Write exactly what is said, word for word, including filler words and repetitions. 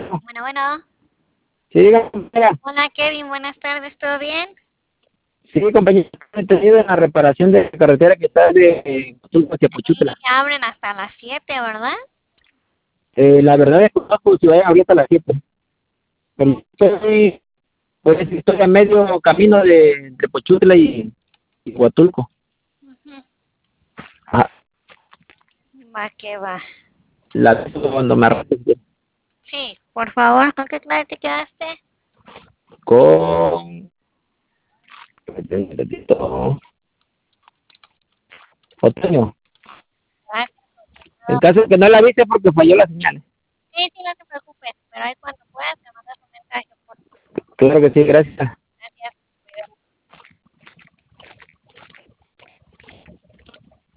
Bueno, bueno. Sí, diga, compañera. Hola, Kevin. Buenas tardes. ¿Todo bien? Sí, compañera, he tenido en la reparación de carretera que está de eh, Tulco hacia Sí, Pochutla. abren hasta las siete, ¿verdad? Eh, la verdad es que no si vaya ahorita a las siete. Pero estoy, pues, estoy a medio camino de entre Pochutla y, y Huatulco. Ujú. Ah, Va que va. la cuando me arrastre Sí, por favor, ¿con qué clase te quedaste? con Otoño. Ah, En no. caso de que no la viste porque falló la señal. Sí, sí, no te preocupes, pero ahí cuando puedas me mandas un mensaje. Por... Claro que sí, gracias.